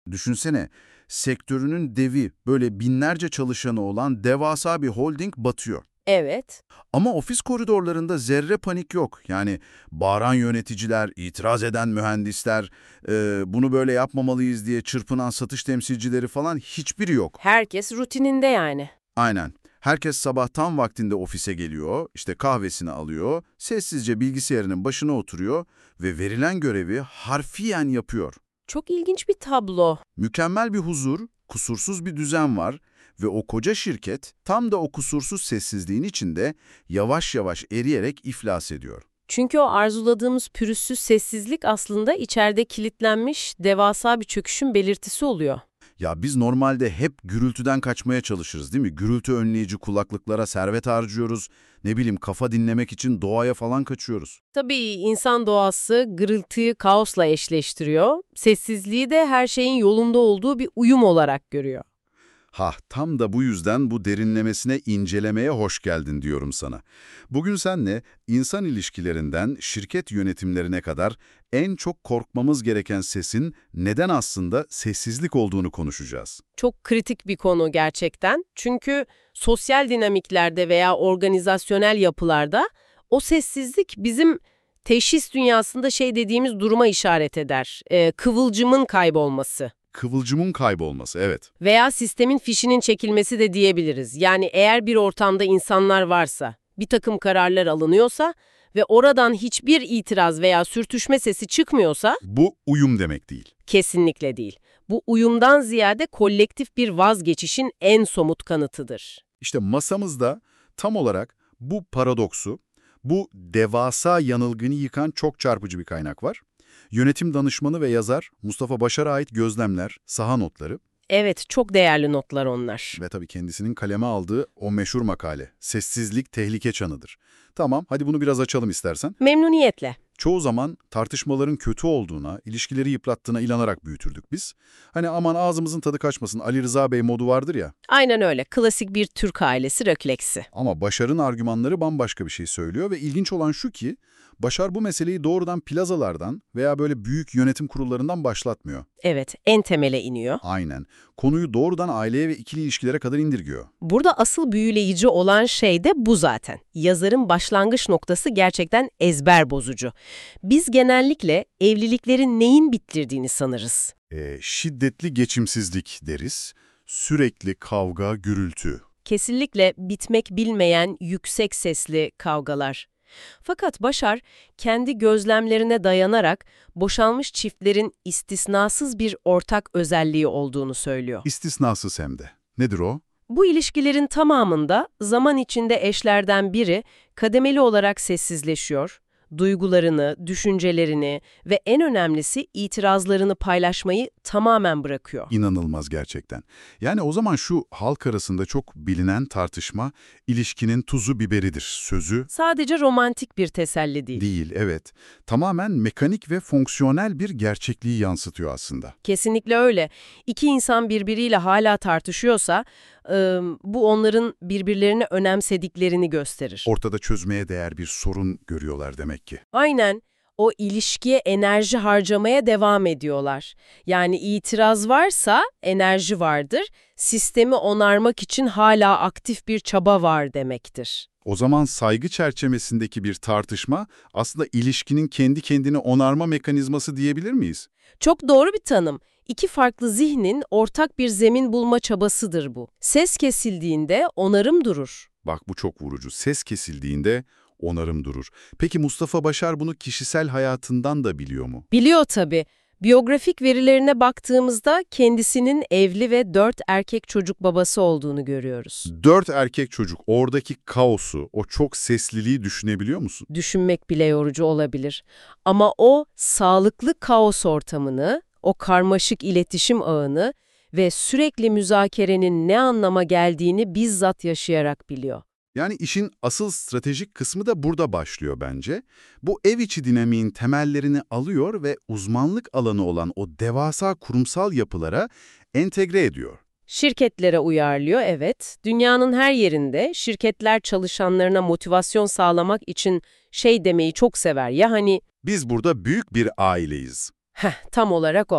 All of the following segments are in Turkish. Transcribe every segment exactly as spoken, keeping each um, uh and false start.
Düşünsene, sektörünün devi, böyle binlerce çalışanı olan devasa bir holding batıyor. Evet. Ama ofis koridorlarında zerre panik yok. Yani bağıran yöneticiler, itiraz eden mühendisler, e, bunu böyle yapmamalıyız diye çırpınan satış temsilcileri falan hiçbiri yok. Herkes rutininde yani. Aynen. Herkes sabah tam vaktinde ofise geliyor, işte kahvesini alıyor, sessizce bilgisayarının başına oturuyor ve verilen görevi harfiyen yapıyor. Çok ilginç bir tablo. Mükemmel bir huzur, kusursuz bir düzen var ve o koca şirket tam da o kusursuz sessizliğin içinde yavaş yavaş eriyerek iflas ediyor. Çünkü o arzuladığımız pürüzsüz sessizlik aslında içeride kilitlenmiş devasa bir çöküşün belirtisi oluyor. Ya biz normalde hep gürültüden kaçmaya çalışırız değil mi? Gürültü önleyici kulaklıklara servet harcıyoruz, ne bileyim kafa dinlemek için doğaya falan kaçıyoruz. Tabii insan doğası gırıltıyı kaosla eşleştiriyor. Sessizliği de her şeyin yolunda olduğu bir uyum olarak görüyor. Ha, tam da bu yüzden bu derinlemesine incelemeye hoş geldin diyorum sana. Bugün seninle insan ilişkilerinden şirket yönetimlerine kadar en çok korkmamız gereken sesin neden aslında sessizlik olduğunu konuşacağız. Çok kritik bir konu gerçekten. Çünkü sosyal dinamiklerde veya organizasyonel yapılarda o sessizlik bizim teşhis dünyasında şey dediğimiz duruma işaret eder. Ee, kıvılcımın kaybolması. Kıvılcımın kaybolması, evet. Veya sistemin fişinin çekilmesi de diyebiliriz. Yani eğer bir ortamda insanlar varsa, bir takım kararlar alınıyorsa ve oradan hiçbir itiraz veya sürtüşme sesi çıkmıyorsa Bu uyum demek değil. kesinlikle değil. Bu uyumdan ziyade kolektif bir vazgeçişin en somut kanıtıdır. İşte masamızda tam olarak bu paradoksu, bu devasa yanılgını yıkan çok çarpıcı bir kaynak var. Yönetim danışmanı ve yazar Mustafa Başar'a ait gözlemler, saha notları Evet, çok değerli notlar onlar. ve tabii kendisinin kaleme aldığı o meşhur makale, Sessizlik Tehlike Çanıdır. Tamam, hadi bunu biraz açalım istersen. Memnuniyetle. Çoğu zaman tartışmaların kötü olduğuna, ilişkileri yıprattığına inanarak büyütürdük biz. Hani aman ağzımızın tadı kaçmasın, Ali Rıza Bey modu vardır ya. Aynen öyle. Klasik bir Türk ailesi rökleksi. Ama Başar'ın argümanları bambaşka bir şey söylüyor ve ilginç olan şu ki, Başar bu meseleyi doğrudan plazalardan veya böyle büyük yönetim kurullarından başlatmıyor. Evet, en temele iniyor. Aynen. Konuyu doğrudan aileye ve ikili ilişkilere kadar indirgiyor. Burada asıl büyüleyici olan şey de bu zaten. Yazarın başlangıç noktası gerçekten ezber bozucu. Biz genellikle evliliklerin neyin bitirdiğini sanırız. E, şiddetli geçimsizlik deriz, sürekli kavga, gürültü. Kesinlikle bitmek bilmeyen yüksek sesli kavgalar. Fakat Başar, kendi gözlemlerine dayanarak boşanmış çiftlerin istisnasız bir ortak özelliği olduğunu söylüyor. İstisnasız hem de. Nedir o? Bu ilişkilerin tamamında zaman içinde eşlerden biri kademeli olarak sessizleşiyor, duygularını, düşüncelerini ve en önemlisi itirazlarını paylaşmayı tamamen bırakıyor. İnanılmaz gerçekten. Yani o zaman şu halk arasında çok bilinen tartışma, ilişkinin tuzu biberidir sözü Sadece romantik bir teselli değil. değil, evet. Tamamen mekanik ve fonksiyonel bir gerçekliği yansıtıyor aslında. Kesinlikle öyle. İki insan birbiriyle hala tartışıyorsa, ıı, bu onların birbirlerini önemsediklerini gösterir. Ortada çözmeye değer bir sorun görüyorlar demek ki. Aynen. O ilişkiye enerji harcamaya devam ediyorlar. Yani itiraz varsa enerji vardır, sistemi onarmak için hala aktif bir çaba var demektir. O zaman saygı çerçevesindeki bir tartışma aslında ilişkinin kendi kendini onarma mekanizması diyebilir miyiz? Çok doğru bir tanım. İki farklı zihnin ortak bir zemin bulma çabasıdır bu. Ses kesildiğinde onarım durur. Bak bu çok vurucu. Ses kesildiğinde onarım durur. Peki Mustafa Başar bunu kişisel hayatından da biliyor mu? Biliyor tabii. Biyografik verilerine baktığımızda kendisinin evli ve dört erkek çocuk babası olduğunu görüyoruz. Dört erkek çocuk, oradaki kaosu, o çok sesliliği düşünebiliyor musun? Düşünmek bile yorucu olabilir. Ama o sağlıklı kaos ortamını, o karmaşık iletişim ağını ve sürekli müzakerenin ne anlama geldiğini bizzat yaşayarak biliyor. Yani işin asıl stratejik kısmı da burada başlıyor bence. Bu ev içi dinamiğin temellerini alıyor ve uzmanlık alanı olan o devasa kurumsal yapılara entegre ediyor. Şirketlere uyarlıyor, evet. Dünyanın her yerinde şirketler çalışanlarına motivasyon sağlamak için şey demeyi çok sever ya hani, Biz burada büyük bir aileyiz. heh, tam olarak o.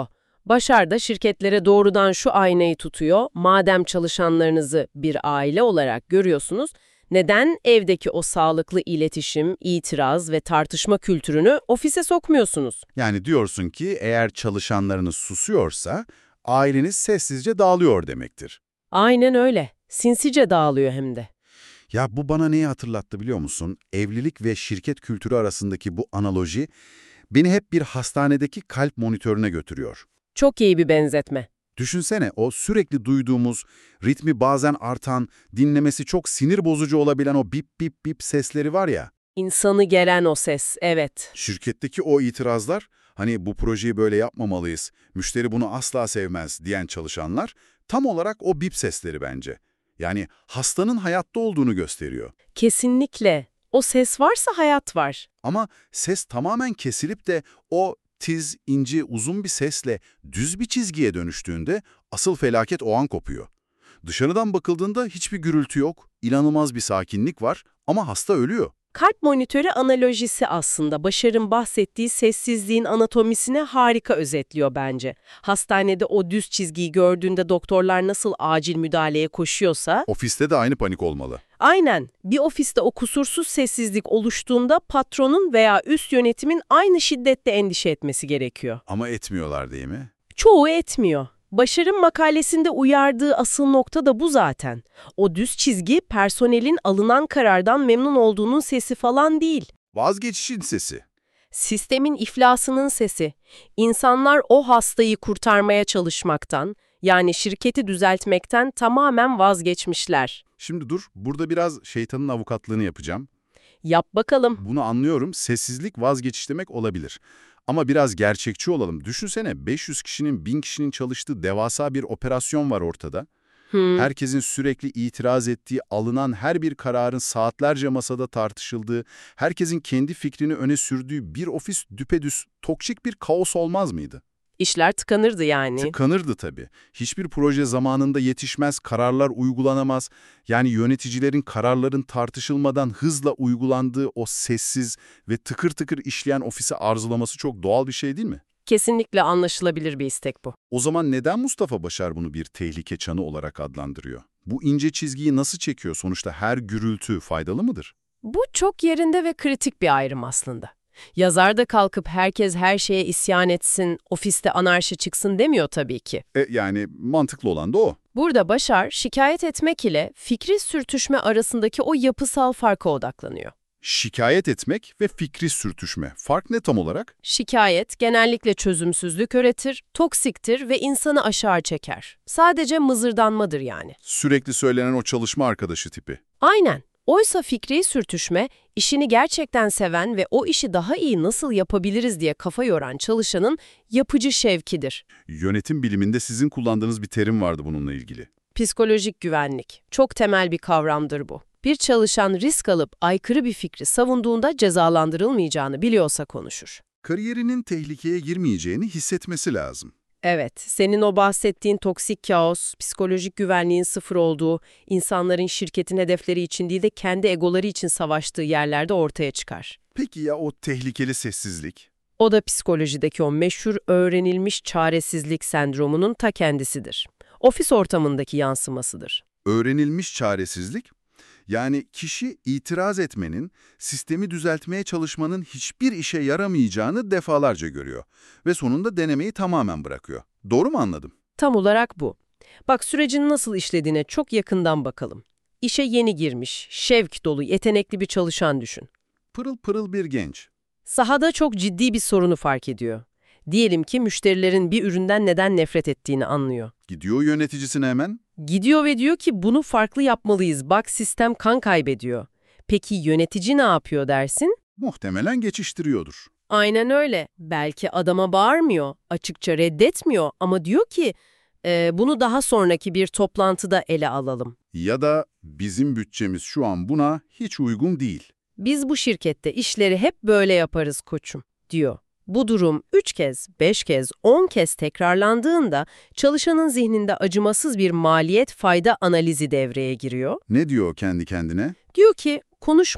Başar da şirketlere doğrudan şu aynayı tutuyor. Madem çalışanlarınızı bir aile olarak görüyorsunuz, neden evdeki o sağlıklı iletişim, itiraz ve tartışma kültürünü ofise sokmuyorsunuz? Yani diyorsun ki eğer çalışanlarınız susuyorsa aileniz sessizce dağılıyor demektir. Aynen öyle. Sinsice dağılıyor hem de. Ya bu bana neyi hatırlattı biliyor musun? Evlilik ve şirket kültürü arasındaki bu analoji beni hep bir hastanedeki kalp monitörüne götürüyor. Çok iyi bir benzetme. Düşünsene o sürekli duyduğumuz, ritmi bazen artan, dinlemesi çok sinir bozucu olabilen o bip bip bip sesleri var ya. İnsanı gelen o ses, evet. Şirketteki o itirazlar, hani bu projeyi böyle yapmamalıyız, müşteri bunu asla sevmez diyen çalışanlar, tam olarak o bip sesleri bence. Yani hastanın hayatta olduğunu gösteriyor. Kesinlikle. O ses varsa hayat var. Ama ses tamamen kesilip de o tiz, ince, uzun bir sesle düz bir çizgiye dönüştüğünde asıl felaket o an kopuyor. Dışarıdan bakıldığında hiçbir gürültü yok, inanılmaz bir sakinlik var ama hasta ölüyor. Kalp monitörü analojisi aslında Başar'ın bahsettiği sessizliğin anatomisine harika özetliyor bence. Hastanede o düz çizgiyi gördüğünde doktorlar nasıl acil müdahaleye koşuyorsa, Ofiste de aynı panik olmalı. aynen bir ofiste o kusursuz sessizlik oluştuğunda patronun veya üst yönetimin aynı şiddette endişe etmesi gerekiyor. Ama etmiyorlar değil mi? Çoğu etmiyor. Başar'ın makalesinde uyardığı asıl nokta da bu zaten. O düz çizgi personelin alınan karardan memnun olduğunun sesi falan değil. Vazgeçişin sesi. Sistemin iflasının sesi. İnsanlar o hastayı kurtarmaya çalışmaktan, yani şirketi düzeltmekten tamamen vazgeçmişler. Şimdi dur, burada biraz şeytanın avukatlığını yapacağım. Yap bakalım. Bunu anlıyorum, sessizlik vazgeçiş demek olabilir. Ama biraz gerçekçi olalım. Düşünsene beş yüz kişinin, bin kişinin çalıştığı devasa bir operasyon var ortada. Hmm. Herkesin sürekli itiraz ettiği, alınan her bir kararın saatlerce masada tartışıldığı, herkesin kendi fikrini öne sürdüğü bir ofis düpedüz, toksik bir kaos olmaz mıydı? İşler tıkanırdı yani. Tıkanırdı tabii. Hiçbir proje zamanında yetişmez, kararlar uygulanamaz. Yani yöneticilerin kararların tartışılmadan hızla uygulandığı o sessiz ve tıkır tıkır işleyen ofisi arzulaması çok doğal bir şey değil mi? Kesinlikle anlaşılabilir bir istek bu. O zaman neden Mustafa Başar bunu bir tehlike çanı olarak adlandırıyor? Bu ince çizgiyi nasıl çekiyor? Sonuçta her gürültü faydalı mıdır? Bu çok yerinde ve kritik bir ayrım aslında. Yazar da kalkıp herkes her şeye isyan etsin, ofiste anarşi çıksın demiyor tabii ki. E, yani mantıklı olan da o. Burada Başar, şikayet etmek ile fikri sürtüşme arasındaki o yapısal farka odaklanıyor. Şikayet etmek ve fikri sürtüşme. Fark ne tam olarak? Şikayet genellikle çözümsüzlük üretir, toksiktir ve insanı aşağı çeker. Sadece mızırdanmadır yani. Sürekli söylenen o çalışma arkadaşı tipi. Aynen. Oysa fikri sürtüşme, işini gerçekten seven ve o işi daha iyi nasıl yapabiliriz diye kafa yoran çalışanın yapıcı şevkidir. Yönetim biliminde sizin kullandığınız bir terim vardı bununla ilgili. Psikolojik güvenlik. Çok temel bir kavramdır bu. Bir çalışan risk alıp aykırı bir fikri savunduğunda cezalandırılmayacağını biliyorsa konuşur. Kariyerinin tehlikeye girmeyeceğini hissetmesi lazım. Evet, senin o bahsettiğin toksik kaos, psikolojik güvenliğin sıfır olduğu, insanların şirketin hedefleri için değil de kendi egoları için savaştığı yerlerde ortaya çıkar. Peki ya o tehlikeli sessizlik? O da psikolojideki o meşhur öğrenilmiş çaresizlik sendromunun ta kendisidir. Ofis ortamındaki yansımasıdır. Öğrenilmiş çaresizlik? Yani kişi itiraz etmenin, sistemi düzeltmeye çalışmanın hiçbir işe yaramayacağını defalarca görüyor ve sonunda denemeyi tamamen bırakıyor. Doğru mu anladım? Tam olarak bu. Bak sürecin nasıl işlediğine çok yakından bakalım. İşe yeni girmiş, şevk dolu, yetenekli bir çalışan düşün. Pırıl pırıl bir genç. Sahada çok ciddi bir sorunu fark ediyor. Diyelim ki müşterilerin bir üründen neden nefret ettiğini anlıyor. Gidiyor yöneticisine hemen. Gidiyor ve diyor ki bunu farklı yapmalıyız, bak sistem kan kaybediyor. Peki yönetici ne yapıyor dersin? Muhtemelen geçiştiriyordur. Aynen öyle. Belki adama bağırmıyor, açıkça reddetmiyor ama diyor ki e, bunu daha sonraki bir toplantıda ele alalım. Ya da bizim bütçemiz şu an buna hiç uygun değil. Biz bu şirkette işleri hep böyle yaparız koçum, diyor. Bu durum üç kez, beş kez, on kez tekrarlandığında çalışanın zihninde acımasız bir maliyet-fayda analizi devreye giriyor. Ne diyor kendi kendine? Diyor ki konuşmak,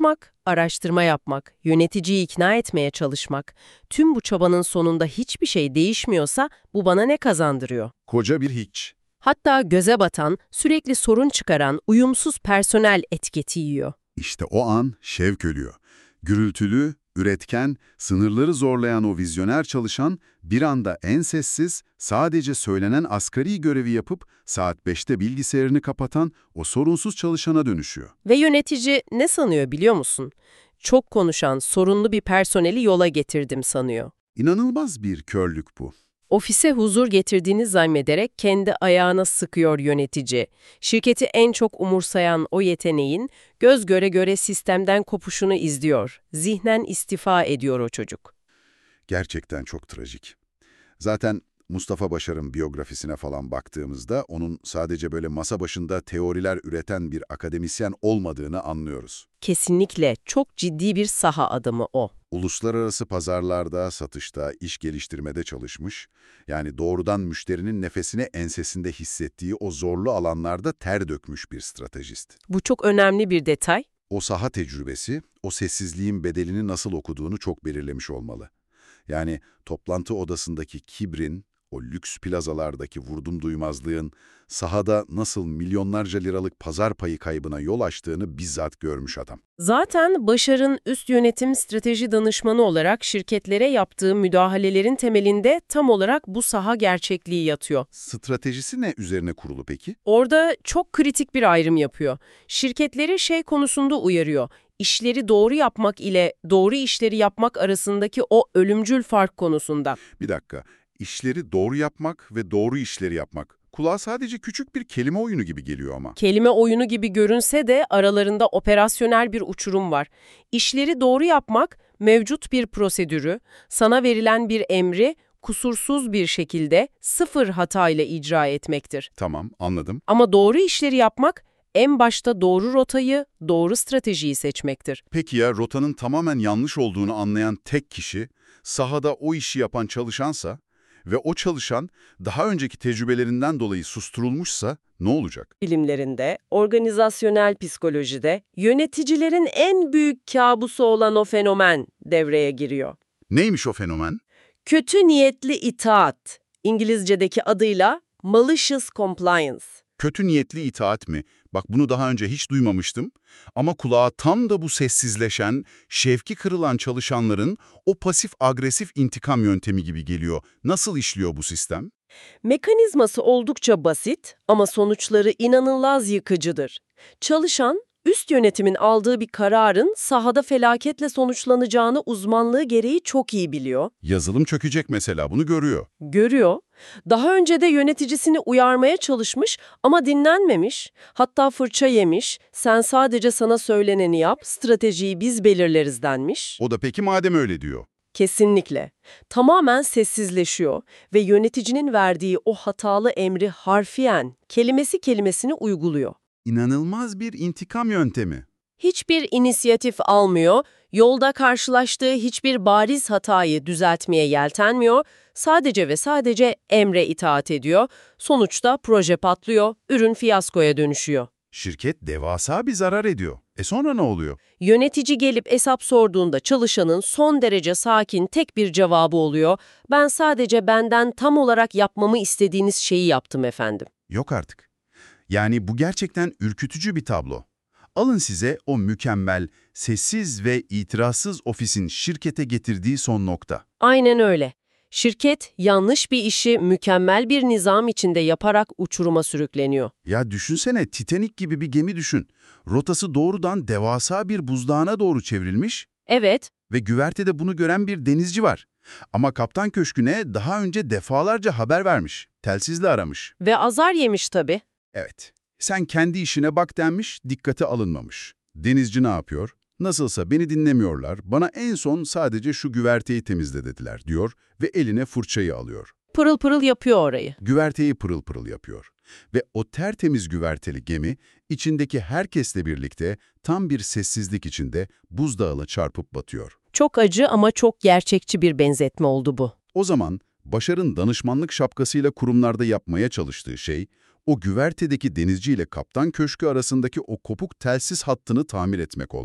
araştırma yapmak, yöneticiyi ikna etmeye çalışmak, tüm bu çabanın sonunda hiçbir şey değişmiyorsa bu bana ne kazandırıyor? Koca bir hiç. Hatta göze batan, sürekli sorun çıkaran, uyumsuz personel etiketi yiyor. İşte o an şevk ölüyor. Gürültülü, üretken, sınırları zorlayan o vizyoner çalışan bir anda en sessiz, sadece söylenen asgari görevi yapıp saat beşte bilgisayarını kapatan o sorunsuz çalışana dönüşüyor. Ve yönetici ne sanıyor biliyor musun? Çok konuşan, sorunlu bir personeli yola getirdim sanıyor. İnanılmaz bir körlük bu. Ofise huzur getirdiğini zannederek kendi ayağına sıkıyor yönetici. Şirketi en çok umursayan o yeteneğin göz göre göre sistemden kopuşunu izliyor. Zihnen istifa ediyor o çocuk. Gerçekten çok trajik. Zaten Mustafa Başar'ın biyografisine falan baktığımızda onun sadece böyle masa başında teoriler üreten bir akademisyen olmadığını anlıyoruz. Kesinlikle çok ciddi bir saha adamı o. Uluslararası pazarlarda, satışta, iş geliştirmede çalışmış, yani doğrudan müşterinin nefesini ensesinde hissettiği o zorlu alanlarda ter dökmüş bir stratejist. Bu çok önemli bir detay. O saha tecrübesi, o sessizliğin bedelini nasıl okuduğunu çok belirlemiş olmalı. Yani toplantı odasındaki kibrin, o lüks plazalardaki vurdum duymazlığın sahada nasıl milyonlarca liralık pazar payı kaybına yol açtığını bizzat görmüş adam. Zaten Başar'ın üst yönetim strateji danışmanı olarak şirketlere yaptığı müdahalelerin temelinde tam olarak bu saha gerçekliği yatıyor. Stratejisi ne üzerine kurulu peki? Orada çok kritik bir ayrım yapıyor. Şirketleri şey konusunda uyarıyor. İşleri doğru yapmak ile doğru işleri yapmak arasındaki o ölümcül fark konusunda. Bir dakika, işleri doğru yapmak ve doğru işleri yapmak. Kulağa sadece küçük bir kelime oyunu gibi geliyor ama. Kelime oyunu gibi görünse de aralarında operasyonel bir uçurum var. İşleri doğru yapmak, mevcut bir prosedürü, sana verilen bir emri kusursuz bir şekilde sıfır hatayla icra etmektir. Tamam, anladım. Ama doğru işleri yapmak, en başta doğru rotayı, doğru stratejiyi seçmektir. Peki ya rotanın tamamen yanlış olduğunu anlayan tek kişi, sahada o işi yapan çalışansa ve o çalışan daha önceki tecrübelerinden dolayı susturulmuşsa ne olacak? Bilimlerinde, organizasyonel psikolojide yöneticilerin en büyük kabusu olan o fenomen devreye giriyor. Neymiş o fenomen? Kötü niyetli itaat, İngilizce'deki adıyla malicious compliance. Kötü niyetli itaat mi? Bak bunu daha önce hiç duymamıştım. Ama kulağa tam da bu sessizleşen, şevki kırılan çalışanların o pasif-agresif intikam yöntemi gibi geliyor. Nasıl işliyor bu sistem? Mekanizması oldukça basit ama sonuçları inanılmaz yıkıcıdır. Çalışan, üst yönetimin aldığı bir kararın sahada felaketle sonuçlanacağını uzmanlığı gereği çok iyi biliyor. Yazılım çökecek mesela, bunu görüyor. Görüyor. Daha önce de yöneticisini uyarmaya çalışmış ama dinlenmemiş. Hatta fırça yemiş. Sen sadece sana söyleneni yap, stratejiyi biz belirleriz denmiş. O da peki madem öyle diyor. Kesinlikle. Tamamen sessizleşiyor ve yöneticinin verdiği o hatalı emri harfiyen, kelimesi kelimesini uyguluyor. İnanılmaz bir intikam yöntemi. Hiçbir inisiyatif almıyor, yolda karşılaştığı hiçbir bariz hatayı düzeltmeye yeltenmiyor, sadece ve sadece emre itaat ediyor. Sonuçta proje patlıyor, ürün fiyaskoya dönüşüyor. Şirket devasa bir zarar ediyor. E sonra ne oluyor? Yönetici gelip hesap sorduğunda çalışanın son derece sakin tek bir cevabı oluyor. Ben sadece benden tam olarak yapmamı istediğiniz şeyi yaptım efendim. Yok artık. Yani bu gerçekten ürkütücü bir tablo. Alın size o mükemmel, sessiz ve itirazsız ofisin şirkete getirdiği son nokta. Aynen öyle. Şirket yanlış bir işi mükemmel bir nizam içinde yaparak uçuruma sürükleniyor. Ya düşünsene, Titanic gibi bir gemi düşün. Rotası doğrudan devasa bir buzdağına doğru çevrilmiş Evet, ve güvertede bunu gören bir denizci var. Ama kaptan köşküne daha önce defalarca haber vermiş, telsizle aramış. ve azar yemiş tabii. Evet, sen kendi işine bak denmiş, dikkate alınmamış. Denizci ne yapıyor? Nasılsa beni dinlemiyorlar, bana en son sadece şu güverteyi temizle dediler diyor ve eline fırçayı alıyor. Pırıl pırıl yapıyor orayı. Güverteyi pırıl pırıl yapıyor. Ve o tertemiz güverteli gemi, içindeki herkesle birlikte tam bir sessizlik içinde buzdağına çarpıp batıyor. Çok acı ama çok gerçekçi bir benzetme oldu bu. O zaman Başar'ın danışmanlık şapkasıyla kurumlarda yapmaya çalıştığı şey, o güvertedeki denizci ile kaptan köşkü arasındaki o kopuk telsiz hattını tamir etmek olmalı.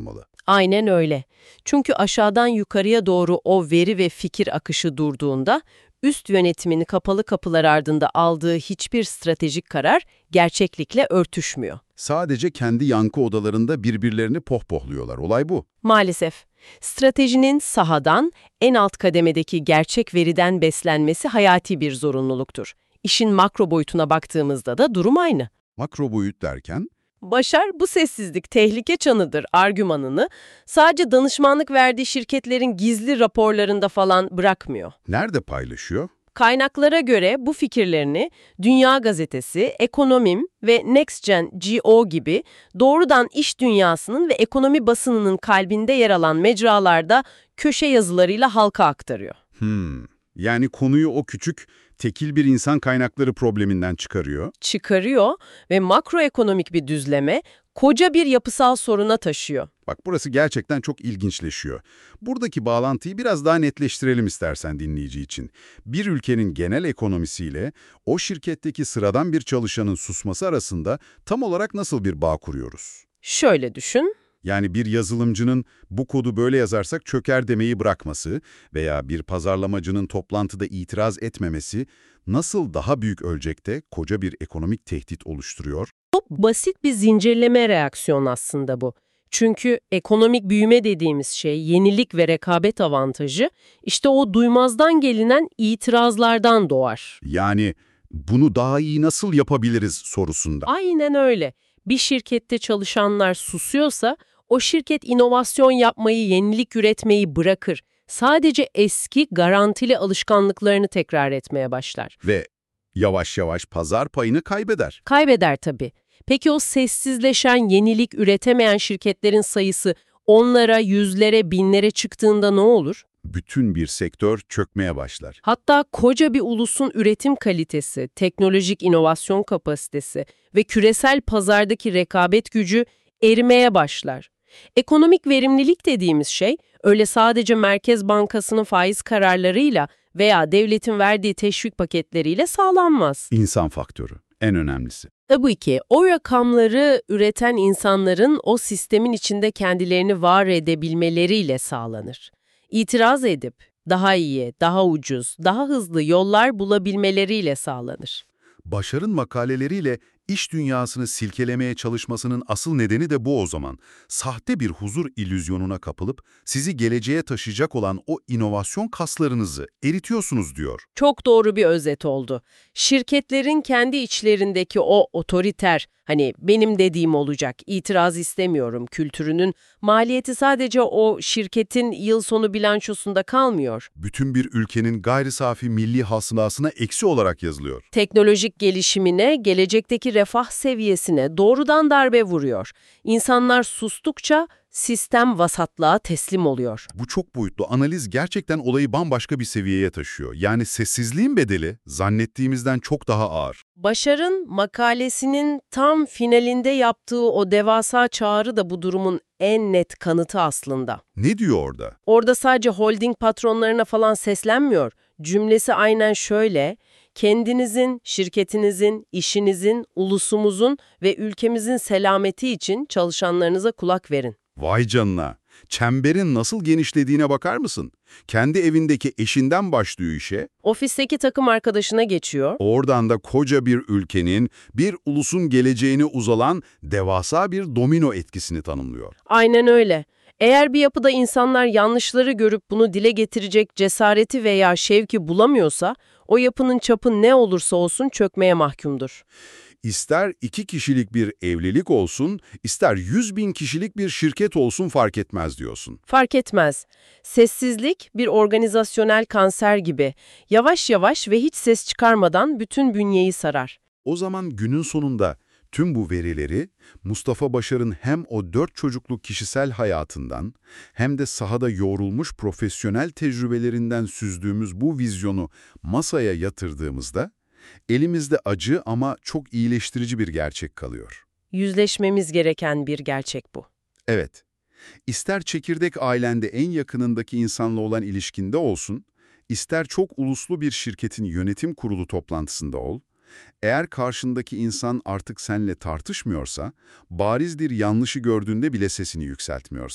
Aynen öyle. Çünkü aşağıdan yukarıya doğru o veri ve fikir akışı durduğunda, üst yönetimin kapalı kapılar ardında aldığı hiçbir stratejik karar gerçeklikle örtüşmüyor. Sadece kendi yankı odalarında birbirlerini pohpohluyorlar. Olay bu. Maalesef, stratejinin sahadan, en alt kademedeki gerçek veriden beslenmesi hayati bir zorunluluktur. İşin makro boyutuna baktığımızda da durum aynı. Makro boyut derken, Başar, bu sessizlik tehlike çanıdır argümanını sadece danışmanlık verdiği şirketlerin gizli raporlarında falan bırakmıyor. nerede paylaşıyor? Kaynaklara göre bu fikirlerini Dünya Gazetesi, Ekonomim ve NextGen G O gibi doğrudan iş dünyasının ve ekonomi basınının kalbinde yer alan mecralarda köşe yazılarıyla halka aktarıyor. Hmm. Yani konuyu o küçük, tekil bir insan kaynakları probleminden çıkarıyor. Çıkarıyor ve makroekonomik bir düzleme koca bir yapısal soruna taşıyor. Bak burası gerçekten çok ilginçleşiyor. Buradaki bağlantıyı biraz daha netleştirelim istersen dinleyici için. Bir ülkenin genel ekonomisiyle o şirketteki sıradan bir çalışanın susması arasında tam olarak nasıl bir bağ kuruyoruz? Şöyle düşün. Yani bir yazılımcının bu kodu böyle yazarsak çöker demeyi bırakması veya bir pazarlamacının toplantıda itiraz etmemesi nasıl daha büyük ölçekte koca bir ekonomik tehdit oluşturuyor? Çok basit bir zincirleme reaksiyon aslında bu. Çünkü ekonomik büyüme dediğimiz şey, yenilik ve rekabet avantajı, işte o duymazdan gelinen itirazlardan doğar. Yani bunu daha iyi nasıl yapabiliriz sorusunda. Aynen öyle. Bir şirkette çalışanlar susuyorsa, o şirket inovasyon yapmayı, yenilik üretmeyi bırakır. Sadece eski, garantili alışkanlıklarını tekrar etmeye başlar. Ve yavaş yavaş pazar payını kaybeder. Kaybeder tabii. Peki o sessizleşen, yenilik üretemeyen şirketlerin sayısı onlara, yüzlere, binlere çıktığında ne olur? Bütün bir sektör çökmeye başlar. Hatta koca bir ulusun üretim kalitesi, teknolojik inovasyon kapasitesi ve küresel pazardaki rekabet gücü erimeye başlar. Ekonomik verimlilik dediğimiz şey, öyle sadece Merkez Bankası'nın faiz kararlarıyla veya devletin verdiği teşvik paketleriyle sağlanmaz. İnsan faktörü en önemlisi. Tabii ki o rakamları üreten insanların o sistemin içinde kendilerini var edebilmeleriyle sağlanır. İtiraz edip daha iyi, daha ucuz, daha hızlı yollar bulabilmeleriyle sağlanır. Başar'ın makaleleriyle iş dünyasını silkelemeye çalışmasının asıl nedeni de bu o zaman. Sahte bir huzur illüzyonuna kapılıp sizi geleceğe taşıyacak olan o inovasyon kaslarınızı eritiyorsunuz diyor. Çok doğru bir özet oldu. Şirketlerin kendi içlerindeki o otoriter, hani benim dediğim olacak, itiraz istemiyorum kültürünün maliyeti sadece o şirketin yıl sonu bilançosunda kalmıyor. Bütün bir ülkenin gayri safi milli hasılasına eksi olarak yazılıyor. Teknolojik gelişimine, gelecekteki refah seviyesine doğrudan darbe vuruyor. İnsanlar sustukça sistem vasatlığa teslim oluyor. Bu çok boyutlu analiz gerçekten olayı bambaşka bir seviyeye taşıyor. Yani sessizliğin bedeli zannettiğimizden çok daha ağır. Başar'ın makalesinin tam finalinde yaptığı o devasa çağrı da bu durumun en net kanıtı aslında. Ne diyor orada? Orada sadece holding patronlarına falan seslenmiyor. Cümlesi aynen şöyle: kendinizin, şirketinizin, işinizin, ulusumuzun ve ülkemizin selameti için çalışanlarınıza kulak verin. Vay canına! Çemberin nasıl genişlediğine bakar mısın? Kendi evindeki eşinden başlıyor işe, Ofisteki takım arkadaşına geçiyor. oradan da koca bir ülkenin, bir ulusun geleceğine uzalan devasa bir domino etkisini tanımlıyor. Aynen öyle. Eğer bir yapıda insanlar yanlışları görüp bunu dile getirecek cesareti veya şevki bulamıyorsa, o yapının çapı ne olursa olsun çökmeye mahkumdur. İster iki kişilik bir evlilik olsun, ister yüz bin kişilik bir şirket olsun fark etmez diyorsun. Fark etmez. Sessizlik bir organizasyonel kanser gibi yavaş yavaş ve hiç ses çıkarmadan bütün bünyeyi sarar. O zaman günün sonunda tüm bu verileri Mustafa Başar'ın hem o dört çocukluk kişisel hayatından hem de sahada yoğrulmuş profesyonel tecrübelerinden süzdüğümüz bu vizyonu masaya yatırdığımızda elimizde acı ama çok iyileştirici bir gerçek kalıyor. Yüzleşmemiz gereken bir gerçek bu. Evet, ister çekirdek ailende en yakınındaki insanla olan ilişkinde olsun, ister çok uluslu bir şirketin yönetim kurulu toplantısında ol, eğer karşındaki insan artık seninle tartışmıyorsa, bariz bir yanlışı gördüğünde bile sesini yükseltmiyorsa,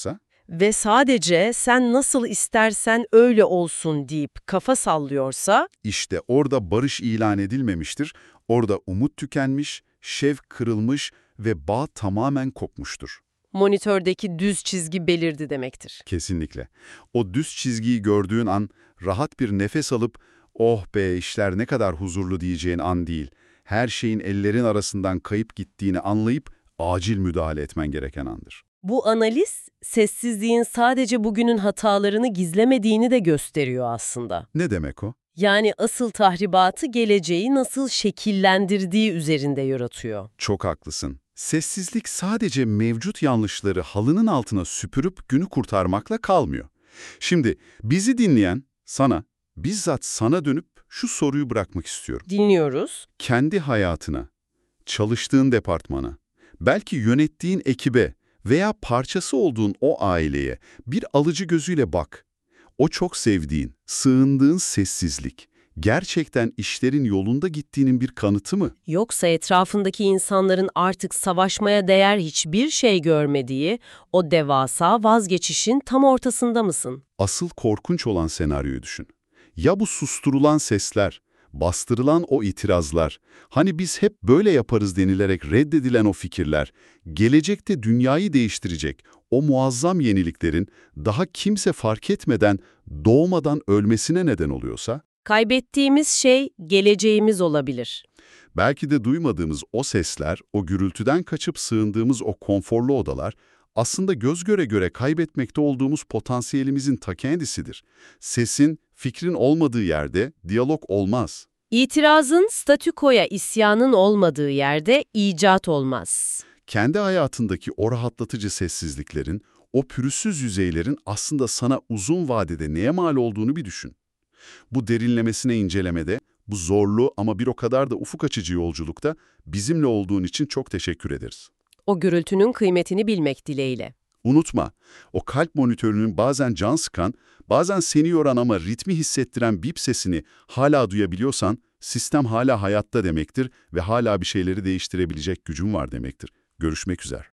ve sadece sen nasıl istersen öyle olsun deyip kafa sallıyorsa, İşte orada barış ilan edilmemiştir, orada umut tükenmiş, şevk kırılmış ve bağ tamamen kopmuştur. monitördeki düz çizgi belirdi demektir. Kesinlikle. O düz çizgiyi gördüğün an rahat bir nefes alıp "Oh be, işler ne kadar huzurlu" diyeceğin an değil. Her şeyin ellerin arasından kayıp gittiğini anlayıp acil müdahale etmen gereken andır. Bu analiz, sessizliğin sadece bugünün hatalarını gizlemediğini de gösteriyor aslında. Ne demek o? Yani asıl tahribatı geleceği nasıl şekillendirdiği üzerinde yaratıyor. Çok haklısın. Sessizlik sadece mevcut yanlışları halının altına süpürüp günü kurtarmakla kalmıyor. Şimdi bizi dinleyen sana, bizzat sana dönüp şu soruyu bırakmak istiyorum. Dinliyoruz. Kendi hayatına, çalıştığın departmana, belki yönettiğin ekibe veya parçası olduğun o aileye bir alıcı gözüyle bak. O çok sevdiğin, sığındığın sessizlik, gerçekten işlerin yolunda gittiğinin bir kanıtı mı? Yoksa etrafındaki insanların artık savaşmaya değer hiçbir şey görmediği o devasa vazgeçişin tam ortasında mısın? Asıl korkunç olan senaryoyu düşün. Ya bu susturulan sesler, bastırılan o itirazlar, hani biz hep böyle yaparız denilerek reddedilen o fikirler, gelecekte dünyayı değiştirecek o muazzam yeniliklerin daha kimse fark etmeden, doğmadan ölmesine neden oluyorsa? Kaybettiğimiz şey geleceğimiz olabilir. Belki de duymadığımız o sesler, o gürültüden kaçıp sığındığımız o konforlu odalar, aslında göz göre göre kaybetmekte olduğumuz potansiyelimizin ta kendisidir. Sesin, fikrin olmadığı yerde diyalog olmaz. İtirazın statükoya isyanın olmadığı yerde icat olmaz. Kendi hayatındaki o rahatlatıcı sessizliklerin, o pürüzsüz yüzeylerin aslında sana uzun vadede neye mal olduğunu bir düşün. Bu derinlemesine incelemede, bu zorlu ama bir o kadar da ufuk açıcı yolculukta bizimle olduğun için çok teşekkür ederiz. O gürültünün kıymetini bilmek dileğiyle. Unutma, o kalp monitörünün bazen can sıkan, bazen seni yoran ama ritmi hissettiren bip sesini hala duyabiliyorsan, sistem hala hayatta demektir ve hala bir şeyleri değiştirebilecek gücün var demektir. Görüşmek üzere.